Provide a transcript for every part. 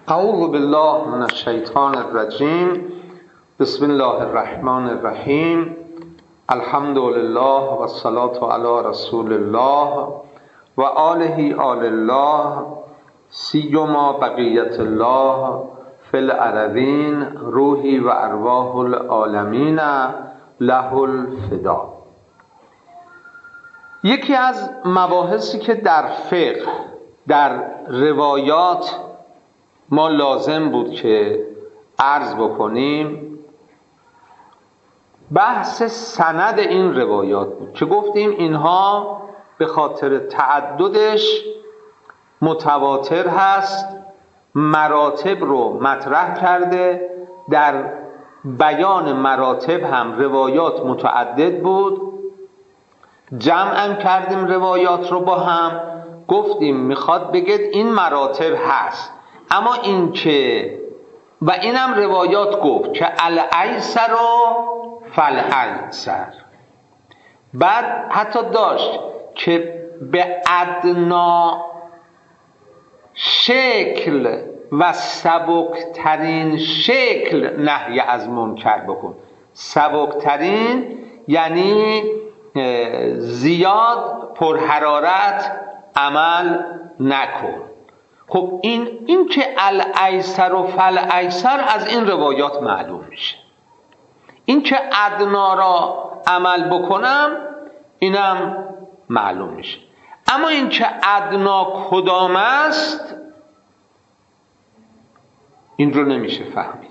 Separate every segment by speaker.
Speaker 1: اعوذ بالله من الشیطان الرجیم. بسم الله الرحمن الرحیم. الحمد لله و الصلاة علی رسول الله و آله آل الله سیما بقیت الله فی الارضین روحی و ارواح العالمین له الفدا. یکی از مباحثی که در فقه در روایات ما لازم بود که عرض بکنیم بحث سند این روایات بود که گفتیم اینها به خاطر تعددش متواتر هست، مراتب رو مطرح کرده، در بیان مراتب هم روایات متعدد بود، جمعم کردیم روایات رو با هم، گفتیم میخواد بگید این مراتب هست، اما این که و اینم روایات گفت که الایسر و فالایسر. بعد حتی داشت که به ادنا شکل و سبکترین شکل نهی از منکر بکن. سبکترین یعنی زیاد پرحرارت عمل نکن. خب این که الایسر و فالایسر از این روایات معلوم میشه. این که ادنا را عمل بکنم اینم معلوم میشه. اما این که ادنا کدام است این رو نمیشه فهمید.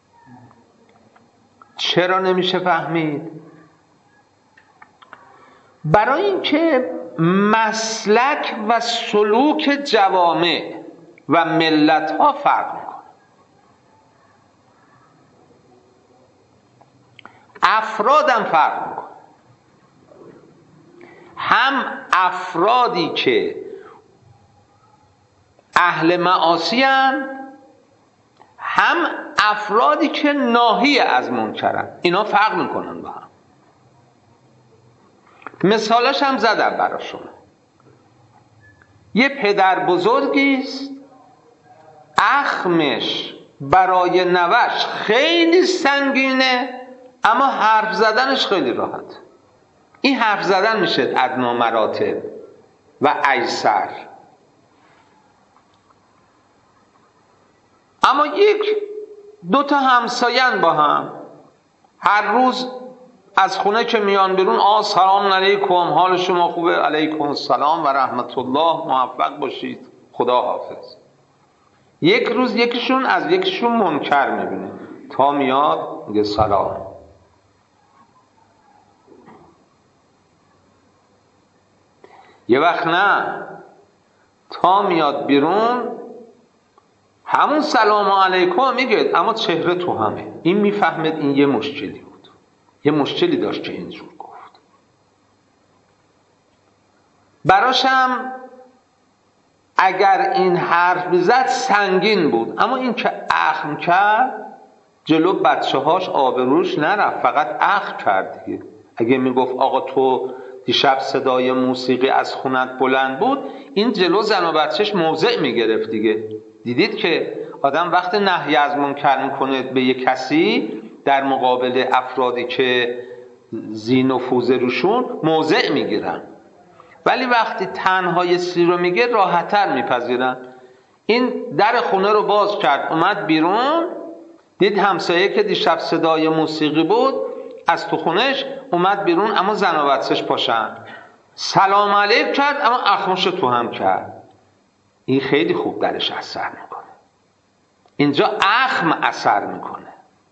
Speaker 1: چرا نمیشه فهمید؟ برای اینکه مسلک و سلوک جوامع و ملت ها فرق میکنه. افرادم فرق میکنه. هم افرادی که اهل معاصی هستند، هم افرادی که ناهی از منکرن، اینا فرق میکنن با هم. مثالش هم زدم برای شما. یه پدر بزرگیست، اخمش برای نوش خیلی سنگینه اما حرف زدنش خیلی راحت. این حرف زدن میشه ادنا مراتب و ایسر. اما دو تا همساین با هم هر روز از خونه که میان بیرون سلام علیکم، حال شما خوبه؟ علیکم السلام و رحمت الله، موفق باشید، خدا حافظ. یک روز یکیشون از یکیشون منکر میبینه، تا میاد میگه سلام. یه وقت نه، تا میاد بیرون همون سلام علیکم میگه اما چهره تو همه. این میفهمد این یه مشکلی بود، یه مشکلی داشت که اینجور گفت. براشم اگر این حرف بزد سنگین بود، اما این که اخم کرد جلو بچه هاش آبروش نرفت، فقط اخم کرد دیگه. اگه میگفت آقا تو دیشب صدای موسیقی از خونت بلند بود، این جلو زن و بچهش موضع میگرفت دیگه. دیدید که آدم وقت نهی از منکر میکنه به یک کسی در مقابل افرادی که ذی نفوذ روشون موضع میگیرن، ولی وقتی تنهای سی رو میگه راحت‌تر میپذیرن. این در خونه رو باز کرد، اومد بیرون، دید همسایه که دیشب صدای موسیقی بود از تو خونش اومد بیرون، اما زن و بچه‌ش پاشن. سلام علیک کرد اما اخمش تو هم کرد. این خیلی خوب درش اثر میکنه. اینجا اخم اثر میکنه.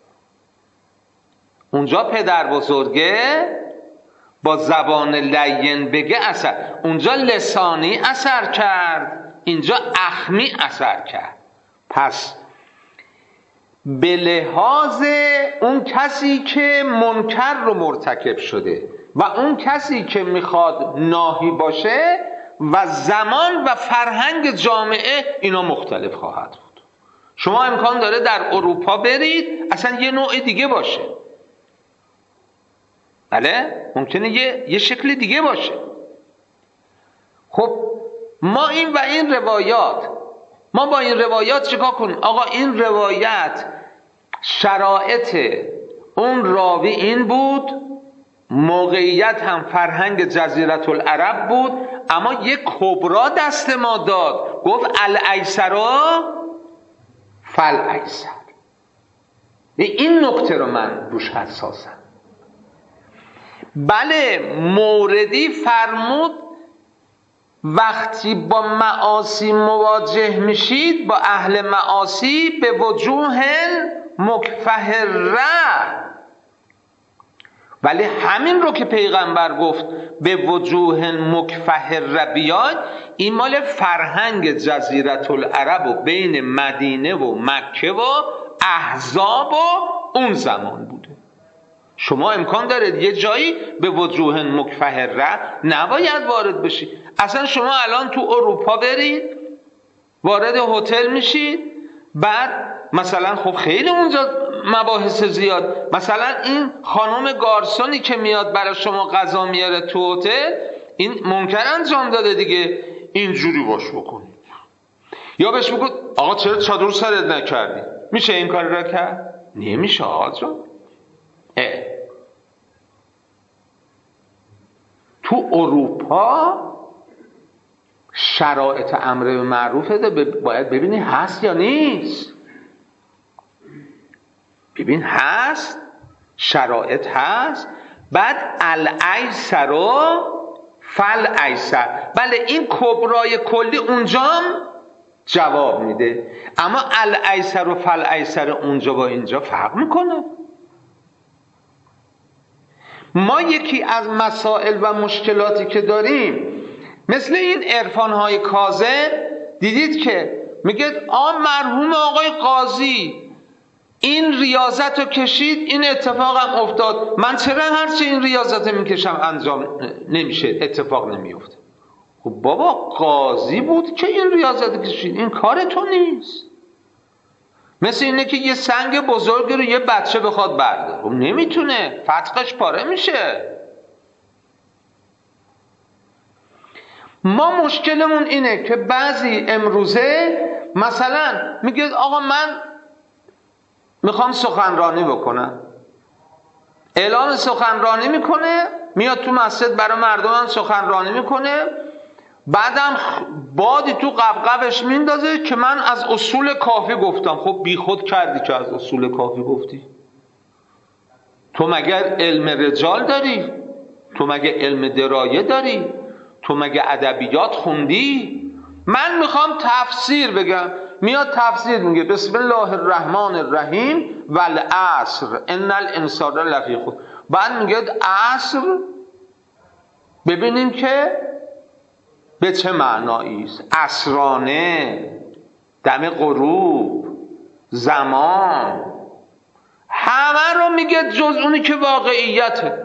Speaker 1: اونجا پدر بزرگه با زبان لین بگه اثر، اونجا لسانی اثر کرد، اینجا اخمی اثر کرد. پس به لحاظ اون کسی که منکر رو مرتکب شده و اون کسی که میخواد ناهی باشه و زمان و فرهنگ جامعه اینا مختلف خواهد بود. شما امکان داره در اروپا برید اصلا یه نوع دیگه باشه، بله ممکنه یه شکل دیگه باشه. خب ما این و این روایات ما با این روایات چیکار کنیم؟ آقا این روایت شرایط اون راوی این بود، موقعیت هم فرهنگ جزیره العرب بود، اما یک کبرا دست ما داد، گفت الایسر فالایسر. این نکته رو من روش حساسم. بله موردی فرمود وقتی با معاصی مواجه میشید، با اهل معاصی، به وجوه مکفهره، ولی همین رو که پیغمبر گفت به وجوه مکفهره بیاد، این مال فرهنگ جزیره العرب و بین مدینه و مکه و احزاب و اون زمان بوده. شما امکان دارید یه جایی به وجوه مکفهره نباید وارد بشید. اصلا شما الان تو اروپا برید، وارد هتل میشید، بعد مثلا خب خیلی اونجا مباحث زیاد، مثلا این خانم گارسونی که میاد برای شما غذا میاره تو هتل، این منکر انجام داده دیگه، اینجوری باش بکنید، یا بهش بگو آقا چرا چادر سرت نکردی؟ میشه این کار را کرد؟ نمیشه آقا جان. تو اروپا شرایط امر به معروف باید ببینی هست یا نیست. ببین هست، شرایط هست، بعد الایسر و فالایسر. بله این کبرای کلی اونجام جواب میده، اما الایسر و فالایسر اونجا با اینجا فرق میکنه. ما یکی از مسائل و مشکلاتی که داریم مثل این عرفان‌های کاذب، دیدید که میگه مرحوم آقای قاضی این ریاضت رو کشید، این اتفاق هم افتاد، من چرا هرچی این ریاضت میکشم انجام نمیشه، اتفاق نمیفته؟ خب بابا قاضی بود که این ریاضت کشید، این کار تو نیست. مثل اینه که یه سنگ بزرگی رو یه بچه بخواد برداره، خب نمیتونه، فتقش پاره میشه. ما مشکلمون اینه که بعضی امروزه مثلا میگه آقا من میخوام سخنرانی بکنم، اعلان سخنرانی میکنه، میاد تو مسجد برای مردم سخنرانی میکنه، بعدم بادی تو قبقبش میندازه که من از اصول کافی گفتم. خب بی خود کردی که از اصول کافی گفتی؟ تو مگر علم رجال داری؟ تو مگه علم درایه داری؟ تو مگه ادبیات خوندی؟ من میخوام تفسیر بگم، میاد تفسیر میگه بسم الله الرحمن الرحیم والعصر ان الانسان لفی خسر. بعد میگه عصر ببینیم که به چه معنایی است، عصرانه، دم غروب، زمان، همه رو میگه جز اونی که واقعیته.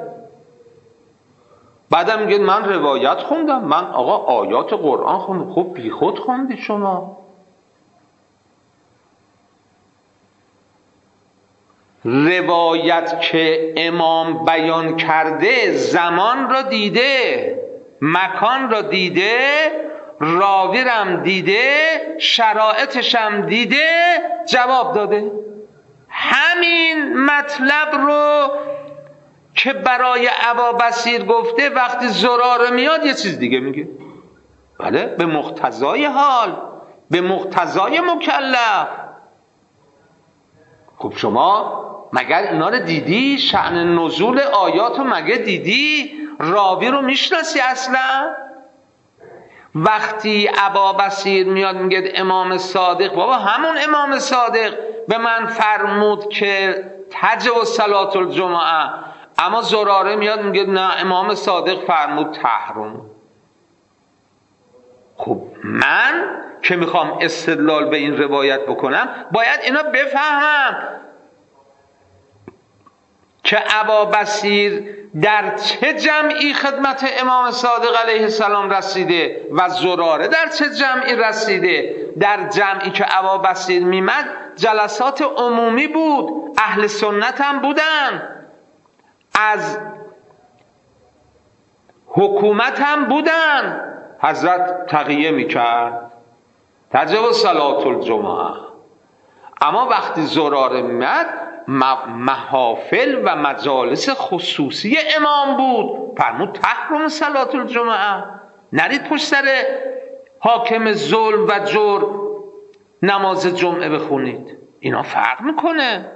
Speaker 1: بعدم میگه من روایت خوندم، من آقا آیات قرآن خوندم. خب بی خود خوندی شما. روایت که امام بیان کرده زمان را دیده، مکان را دیده، راوی رم دیده، شرایطشم دیده، جواب داده. همین مطلب رو که برای ابابصیر گفته، وقتی زراره میاد یه چیز دیگه میگه. بله به مقتضای حال، به مقتضای مکلف. خب شما مگر اینا رو دیدی؟ شأن نزول آیات رو مگه دیدی؟ راوی رو میشناسی اصلا؟ وقتی ابابصیر میاد میگه امام صادق، بابا همون امام صادق به من فرمود که تجب صلاة الجمعه، اما زراره میاد میگه نه امام صادق فرمود تحرم. خب من که میخوام استدلال به این روایت بکنم باید اینا بفهمم که ابابصیر در چه جمعی خدمت امام صادق علیه السلام رسیده و زراره در چه جمعی رسیده. در جمعی که ابابصیر میمد جلسات عمومی بود، اهل سنت هم بودن، از حکومت هم بودن، حضرت تقیه میکرد، تجاوز صلاة الجمعه. اما وقتی زراره میاد محافل و مجالس خصوصی امام بود، فرمود تحرم صلاة الجمعه، نرید پشت سر حاکم ظلم و جور نماز جمعه بخونید. اینا فرق میکنه.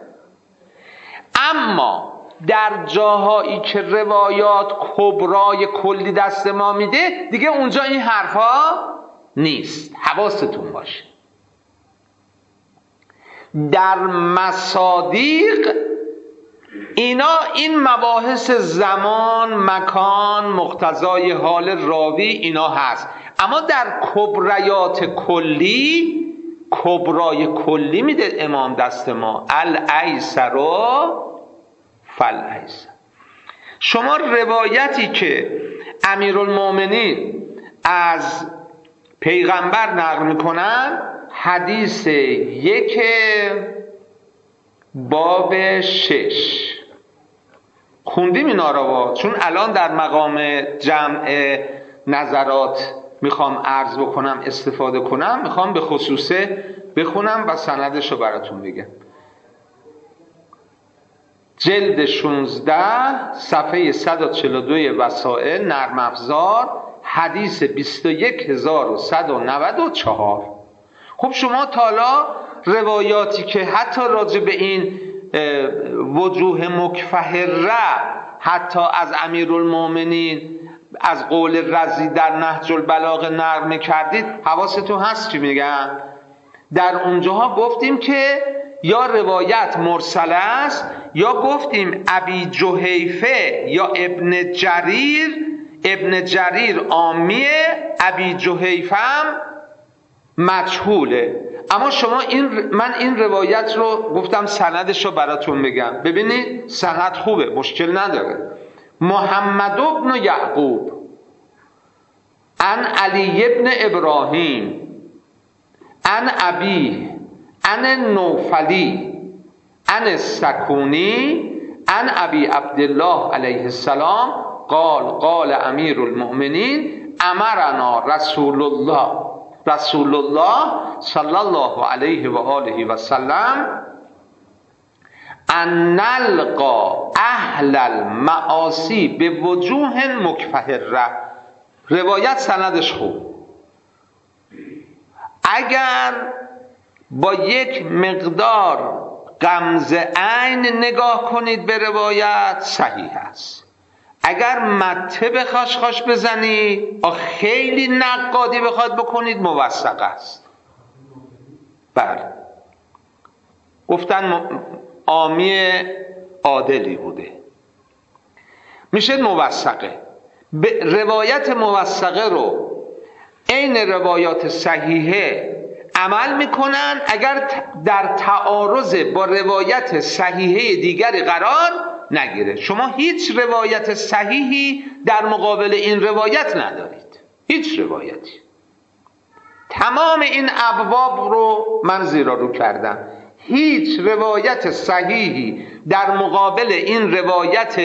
Speaker 1: اما در جاهایی که روایات کبرای کلی دست ما میده دیگه اونجا این حرفا نیست. حواستون باشه. در مصادیق اینا این مباحث زمان، مکان، مقتضای حال راوی اینا هست. اما در کبریات کلی، کبرای کلی میده امام دست ما، الایسر فالایسر. شما روایتی که امیرالمومنین از پیغمبر نقل میکنن، حدیث 1 باب 6 خوندیم اینا رو، چون الان در مقام جمع نظرات میخوام عرض بکنم، استفاده کنم، میخوام به خصوصه بخونم و سندش رو براتون بگم. جلد 16 صفحه 142 وسائل نرم افزار، حدیث 21194. خب شما تا حالا روایاتی که حتی راجع به این وجوه مکفهره حتی از امیرالمومنین از قول رضی در نهج البلاغه نقل کردید، حواستون هست چی میگم؟ در اونجاها گفتیم که یا روایت مرسله است، یا گفتیم ابی جحیفه یا ابن جریر عامیه، ابی جحیفه هم مجهوله. اما شما من این روایت رو گفتم سندش رو براتون بگم. ببینید سند خوبه، مشکل نداره. محمد ابن یعقوب عن علی ابن ابراهیم عن ابی عن نوفلی عن السکونی عن ابی عبدالله علیه السلام قال قال امیر المؤمنین امرنا رسول الله صلی الله علیه و آله و سلم ان نلقا اهل المعاصی به وجوه مکفهره. روایت سندش خوب. اگر با یک مقدار غمز عین نگاه کنید به روایت صحیح است. اگر مته به خاشخاش بزنید، خیلی نقادی بخواد بکنید، موثق است. بله گفتن عامی عادلی بوده، میشه موثقه. روایت موثقه رو عین روایات صحیحه عمل میکنن اگر در تعارض با روایت صحیحه دیگری قرار نگیره. شما هیچ روایت صحیحی در مقابل این روایت ندارید، هیچ روایتی. تمام این ابواب رو من زیرا رو کردم. هیچ روایت صحیحی در مقابل این روایت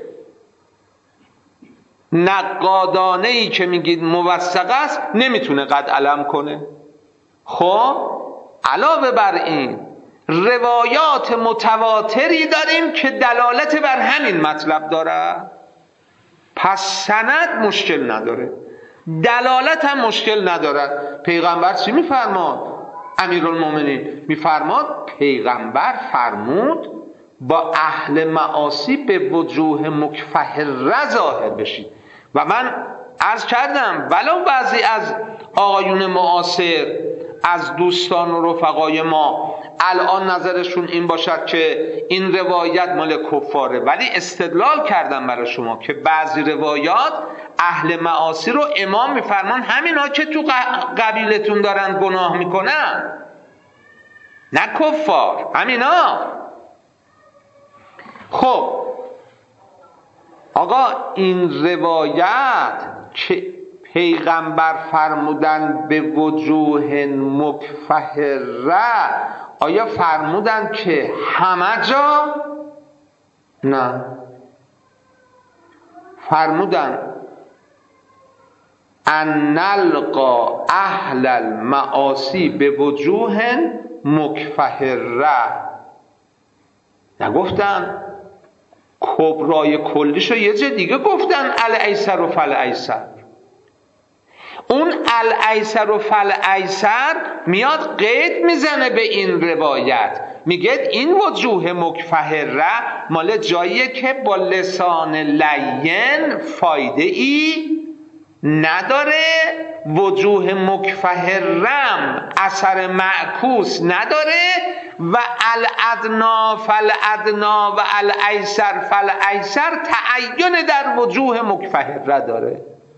Speaker 1: نقادانه‌ای که میگید موثق است نمیتونه قد علم کنه. خب علاوه بر این روایات متواتری داریم که دلالت بر همین مطلب داره. پس سند مشکل نداره، دلالت هم مشکل نداره. پیغمبر چی میفرماد؟ امیرالمومنین میفرماد پیغمبر فرمود با اهل معاصی به وجوه مکفهره ظاهر بشید. و من عرض کردم ولو بعضی از آقایون معاصر، از دوستان و رفقای ما الان نظرشون این باشد که این روایت مال کفاره، ولی استدلال کردم برای شما که بعضی روایات اهل معاصی رو امام میفرمان همینا که تو قبیلتون دارن گناه میکنن، نه کفار، همینا. خب آقا این روایت که پیغمبر فرمودن به وجوه مکفهره، آیا فرمودن که همه جا؟ نه، فرمودن ان نلقا اهل المعاصی به وجوه مکفهره. نگفتن کبرای کلیشو یه جا دیگه گفتن الایسر و فالایسر. اون الایسر و فالایسر میاد قید میزنه به این روایت، میگه این وجوه مکفهره مال جاییه که با لسان لین فایده ای نداره، وجوه مکفهرم اثر معکوس نداره، و الادنا فالادنا و الایسر فالایسر تعین در وجوه مکفهره داره.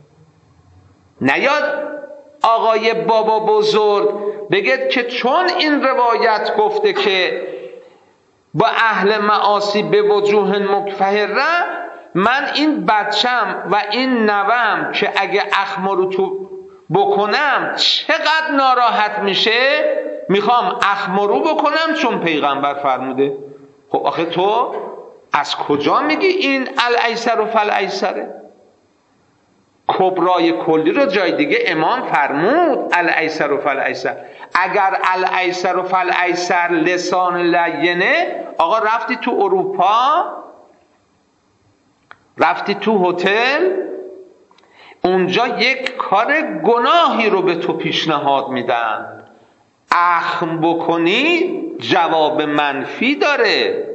Speaker 1: نیاد آقای بابا بزرگ بگه که چون این روایت گفته که با اهل معاصی به وجوه مکفهره، من این بچم و این نوام که اگه اخمارو تو بکنم چقدر ناراحت میشه، میخوام اخمارو بکنم چون پیغمبر فرموده. خب آخه تو از کجا میگی این الایسر و فالایسره؟ کبرای کلی رو جای دیگه امام فرمود الایسر و فالایسر. اگر الایسر و فالایسر لسان لینه، آقا رفتی تو اروپا، رفتی تو هتل، اونجا یک کار گناهی رو به تو پیشنهاد میدن، اخم بکنی جواب منفی داره،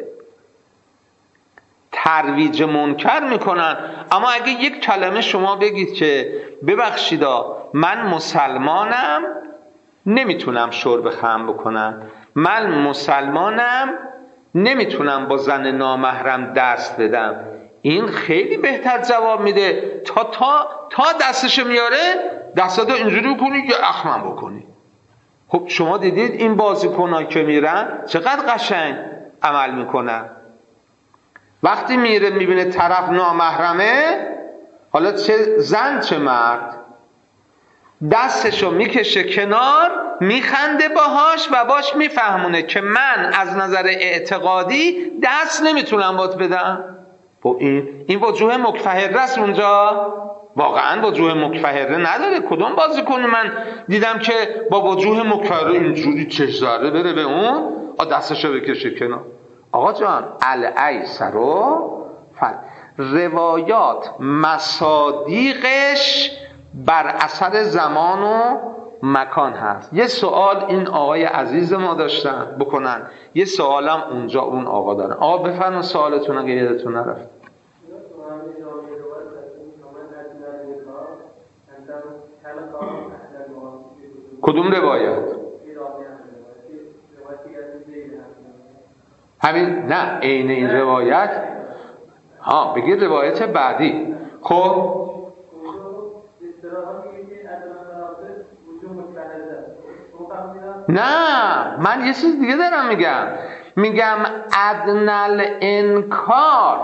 Speaker 1: ترویج منکر میکنن. اما اگه یک کلمه شما بگید که ببخشیدا من مسلمانم نمیتونم شرب خمر بکنم، من مسلمانم نمیتونم با زن نامحرم دست بدم، این خیلی بهتر جواب میده تا دستشو میاره دستاتو اینجوری بکنی یا اخمم بکنی. خب شما دیدید این بازیکن‌ها که میرن چقدر قشنگ عمل میکنن. وقتی میره میبینه طرف نامحرمه، حالا چه زن چه مرد، دستشو میکشه کنار، میخنده باهاش و باش میفهمونه که من از نظر اعتقادی دست نمیتونم بات بدم. خب این وجوه مکفهره است اونجا، واقعا وجوه مکفهره نداره. کدوم بازیکن من دیدم که با وجوه مکفهره اینجوری چش زاره بره به اون دستشو بکشه کنار؟ آقا جان الایسر و روایات مصادیقش بر اثر زمان و مکان هست. یه سوال این آقای عزیز ما داشتن بکنن، یه سوالم اونجا اون آقا دارن. آقا بفرمایید سوالتون اگه یادتون نرفت. کدوم روایت؟ همین نه عین این روایت، بگید روایت بعدی. خب نه من یه چیز دیگه دارم میگم ادنال انکار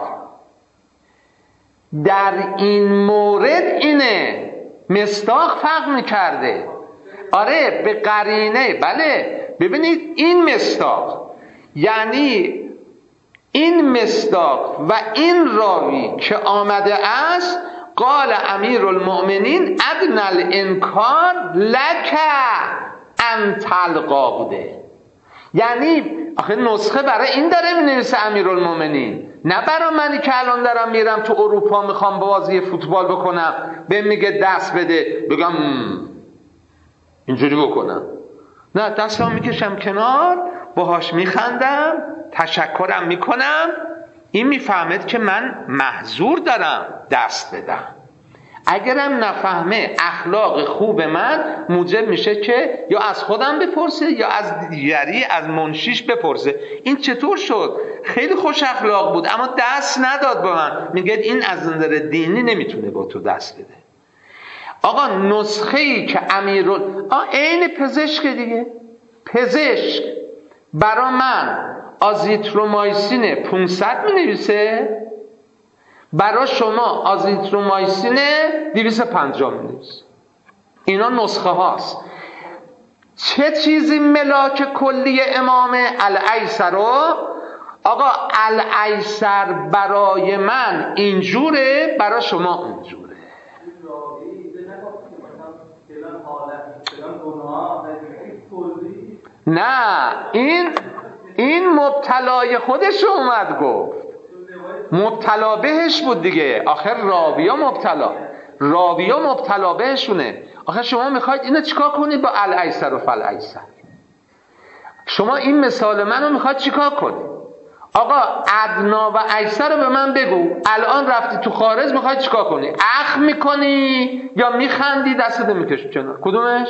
Speaker 1: در این مورد اینه. مصداق فرق میکرده. آره به قرینه، بله ببینید این مصداق، یعنی این مصداق و این راوی که آمده است قال امیرالمؤمنین ادنال انکار لک ان تلقا بوده. یعنی آخه نسخه برای این داره می‌نویسه امیرالمؤمنین، نه برای منی که الان دارم میرم تو اروپا میخوام بازی فوتبال بکنم به میگه دست بده بگم اینجوری بکنم. نه، دستم میکشم کنار، باهاش میخندم، تشکرم میکنم، این میفهمد که من محظور دارم دست بدم. اگرم نفهمه اخلاق خوب من موجب میشه که یا از خودم بپرسه یا از دیگری، از منشیش بپرسه این چطور شد، خیلی خوش اخلاق بود اما دست نداد به من. میگه این از نظر دینی نمیتونه با تو دست بده. آقا نسخه‌ای که عین پزشک دیگه، پزشک برا من آزیترومایسین 500 می‌نویسه، برا شما آزیترومایسین 250 می‌نویسه. اینا نسخه هاست. چه چیزی ملاک کلی امام الایسر؟ آقا الایسر برای من اینجوره، برای شما اونجوره. نه این مبتلای خودش اومد گفت، مبتلا بهش بود دیگه. آخر راویا مبتلا بهشونه. آخر شما میخواید اینو چیکار کنید با الایسر و فالایسر؟ شما این مثال منو میخواید چیکار کنید؟ آقا ادنا و ایسر رو به من بگو. الان رفتی تو خارج میخواید چیکار کنی؟ اخم میکنی یا میخندی دستت میکشی کنار؟ کدومش؟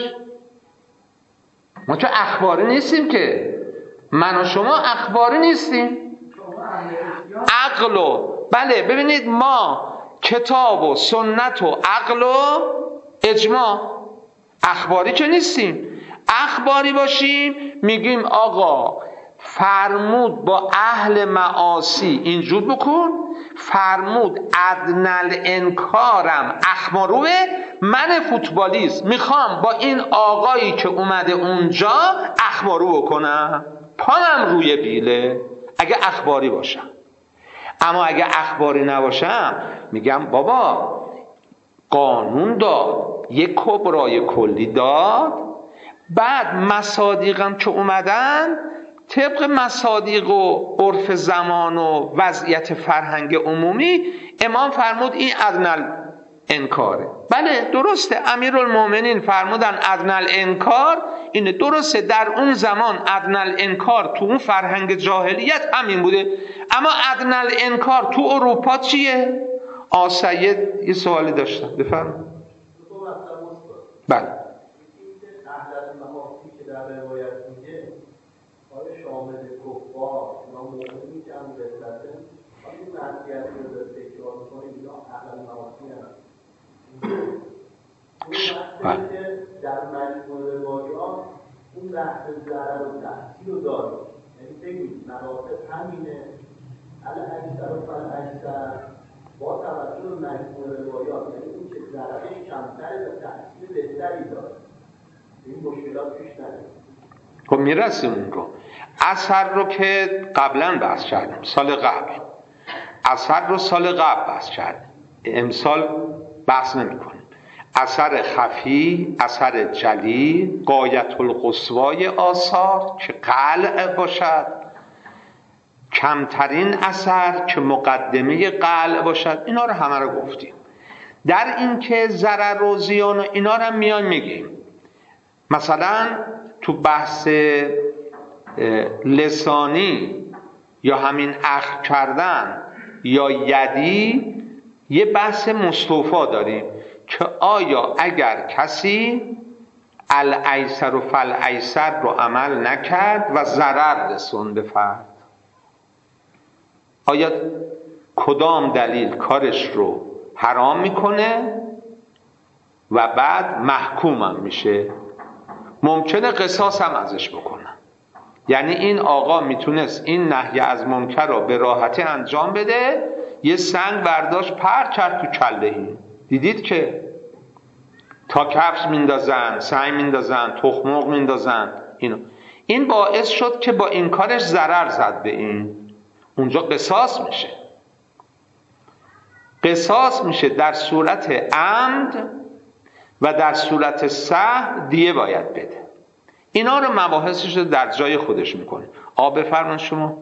Speaker 1: ما که اخباری نیستیم که، من و شما اخباری نیستیم. عقل و بله ببینید، ما کتاب و سنت و عقل و اجماع، اخباری که نیستیم. اخباری باشیم میگیم آقا فرمود با اهل معاصی اینجور بکن، فرمود ادنل انکارم اخماروه، من فوتبالیست میخوام با این آقایی که اومده اونجا اخمارو بکنم، پامم روی بیله اگه اخباری باشم. اما اگه اخباری نباشم میگم بابا قانون داد، یک کبرای کلی داد، بعد مصادیقم که اومدن طبق مصادیق و عرف زمان و وضعیت فرهنگ عمومی امام فرمود این ادنل انکاره. بله درسته، امیرالمومنین فرمودن ادنل انکار اینه، درسته در اون زمان ادنل انکار تو اون فرهنگ جاهلیت همین بوده. اما ادنل انکار تو اروپا چیه؟ سید یه سوالی داشتم، بفرمایید. بله
Speaker 2: شامل کفار یا مومنی که هم رسلته این معصیت رو داره تکرار میکنه، اینا اقل معاصی هست. اون وقتی که در مجموع روایات اون بحث ضرر و تحصیل رو داره، یعنی بگید مراتب همینه الاکثر و فالاکثر با توجه به مجموع روایات، یعنی اون که ضررش کمتره و تحصیل بهتری داره، این مشکلات پیش نمیاد.
Speaker 1: خب میرسیم اون رو. اثر رو که قبلا بحث کردیم، سال قبل اثر رو سال قبل بحث کردیم، امسال بحث نمی کنیم. اثر خفی، اثر جلی، غایت القصوای آثار که قلع باشد، کمترین اثر که مقدمه قلع باشد، اینا رو همه رو گفتیم. در این که ضرر و زیان و اینا رو میان میگیم. مثلا تو بحث لسانی یا همین اخذ کردن یا یدی یه بحث مستوفا داریم که آیا اگر کسی الایسر و فالایسر رو عمل نکرد و ضرر رسون به فرد، آیا کدام دلیل کارش رو حرام میکنه و بعد محکومم میشه؟ ممکنه قصاص هم ازش بکنن. یعنی این آقا میتونست این نهی از منکر رو به راحتی انجام بده، یه سنگ برداشت پرت کرد تو کله این. دیدید که تا کفش میندازن، سنگ میندازن، تخمق میندازن. این باعث شد که با این کارش ضرر زد به این. اونجا قصاص میشه. قصاص میشه در صورت عمد و در صورت سهو دیه باید بده. اینا رو مباحثش رو در جای خودش میکنه. بفرمایید شما.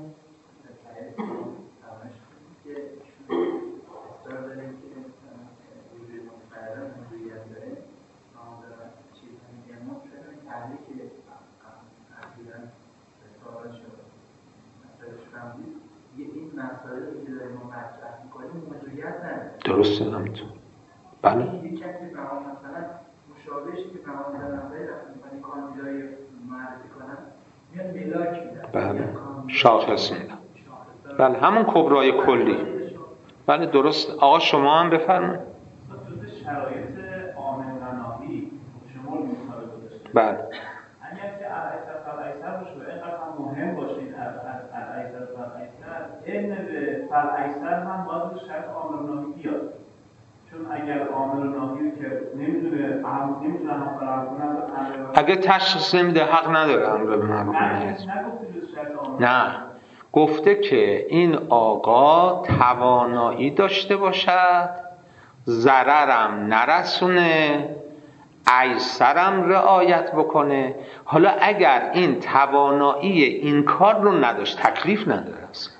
Speaker 1: درسته همینطور. بله.
Speaker 2: یکی که مثلا مشابهشی که فرمان دارنده رفتن کاندیدای معرفی کنن میان ملاک میدن.
Speaker 1: بله. شاخص میدن. بله همون کبرای کلی. بله درست. آقا شما هم بفرمایید.
Speaker 2: شرایط عامل و ناهی شمول می‌کنه گذاشته.
Speaker 1: بله.
Speaker 2: اگر که الایسر باشه اینقدر هم مهم باشه الایسر علم به فالایسر هم باید شرط عامل و ناهی بیاد. چون اگر عامل و ناهی که نمیتونه هم فرار کنه،
Speaker 1: اگه تشخیص نمیده حق نداره امر به معروف نه. گفته که این آقا توانایی داشته باشد ضررم نرسونه، ایسرم رعایت بکنه. حالا اگر این توانایی این کار رو نداشت، تکلیف نداره اصلا.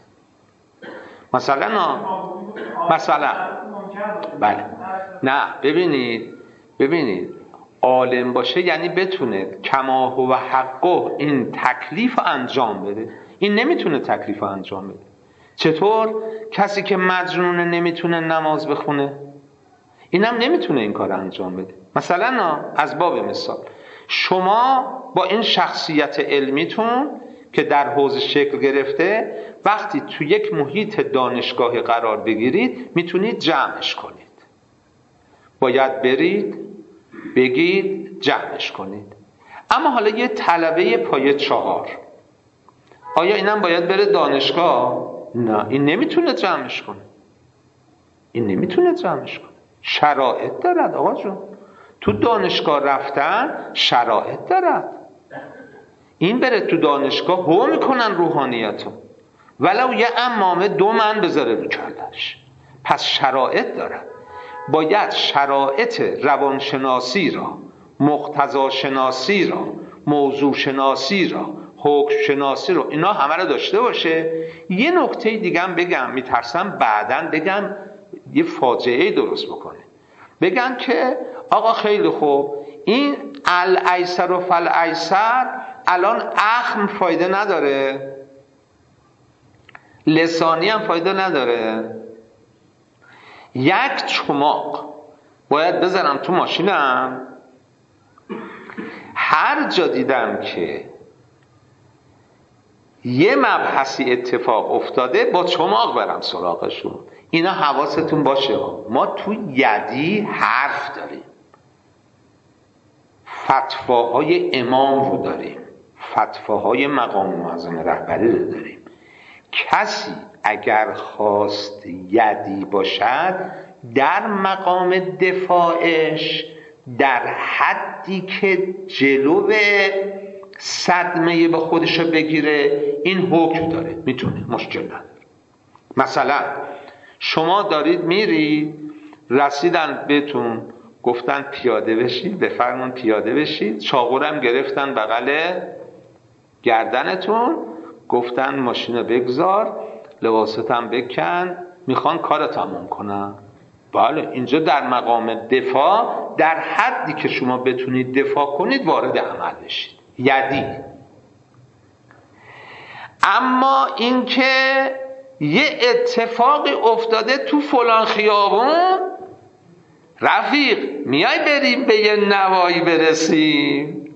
Speaker 1: مثلا بله، نه ببینید عالم باشه یعنی بتونه کما هو حقه این تکلیف رو انجام بده. این نمیتونه تکلیف رو انجام بده. چطور؟ کسی که مجنونه نمیتونه نماز بخونه، اینم نمیتونه این کار انجام بده. مثلا از باب مثال شما با این شخصیت علمیتون که در حوزه شکل گرفته، وقتی تو یک محیط دانشگاهی قرار بگیرید میتونید جمعش کنید. باید برید بگید جمعش کنید. اما حالا یه طلبه پایه 4، آیا اینم باید بره دانشگاه؟ نه، این نمیتونه جمعش کنه. شرایط دارد آقا جون. تو دانشگاه رفتن شرایط دارد. این بره تو دانشگاه هو میکنن روحانیتو، ولو یه امامه 2 من بذاره رو کلش. پس شرایط دارد. باید شرایط روانشناسی را، مقتضا شناسی را، موضوع شناسی را، حکم شناسی را، اینا همه را داشته باشه. یه نکته دیگه هم بگم، میترسم بعداً بگم یه فاجعه درست بکنه. بگم که آقا خیلی خوب، این الایسر و فالایسر الان اخم فایده نداره، لسانی هم فایده نداره. یک چماق باید بذارم تو ماشینم، هر جا دیدم که یه مبحثی اتفاق افتاده با چماق برم سراغشون. اینا حواستون باشه. ما تو یدی حرف داریم، فتواهای امام رو داریم، فتواهای مقام معظم رهبری رو داریم. کسی اگر خواست یدی باشد، در مقام دفاعش در حدی که جلو صدمه به خودش رو بگیره این حکم داره، میتونه، مشکل نداره. مثلا شما دارید میرید، رسیدن بهتون گفتن پیاده بشید، بفرمون پیاده بشید، چاقورم گرفتن بغل گردنتون، گفتن ماشینو بگذار، لباستم بکن، میخوان کار تموم کنن. بله، اینجا در مقام دفاع، در حدی که شما بتونید دفاع کنید وارد عمل بشید، یدی. اما اینکه یه اتفاقی افتاده تو فلان خیابون، رفیق میای بریم به یه نوایی برسیم،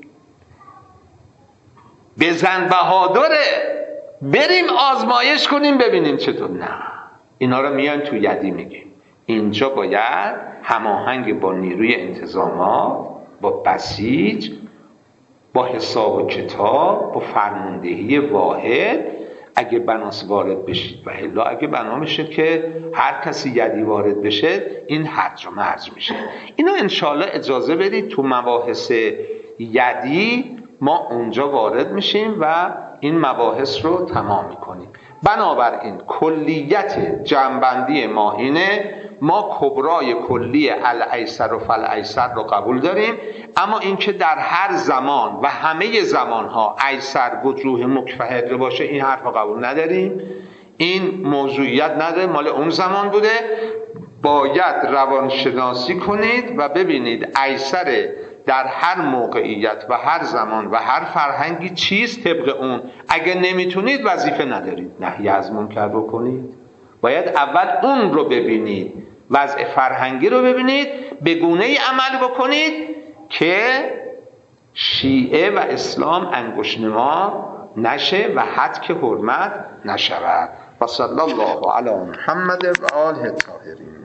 Speaker 1: بزن بهادره، بریم آزمایش کنیم ببینیم چطور. نه، اینا رو میان تو یدی میگیم. اینجا باید هماهنگ با نیروی انتظامات، با بسیج، با حساب و کتاب، با فرماندهی واحد، اگه بناس وارد بشید و الا اگه بنا بشه که هر کسی یدی وارد بشه این هرج و مرج میشه. اینو انشالله اجازه بدید تو مباحث یدی ما اونجا وارد میشیم و این مباحث رو تمام میکنیم. بنابراین کلیت جمع‌بندی ما اینه، ما کبرای کلی الایسر و فالایسر رو قبول داریم، اما اینکه در هر زمان و همه زمانها ایسر وجوه مکفهره باشه این حرف رو قبول نداریم. این موضوعیت نداره، مال اون زمان بوده. باید روانشناسی کنید و ببینید ایسر در هر موقعیت و هر زمان و هر فرهنگی چیست، طبق اون. اگه نمیتونید وظیفه ندارید نهی از منکر رو کنید، باید اول اون رو ببینید، وضع فرهنگی رو ببینید، به گونه‌ای عمل بکنید که شیعه و اسلام انگشت‌نما نشه و هتک حرمت نشود. و صلی الله علی محمد و آله الطاهرین.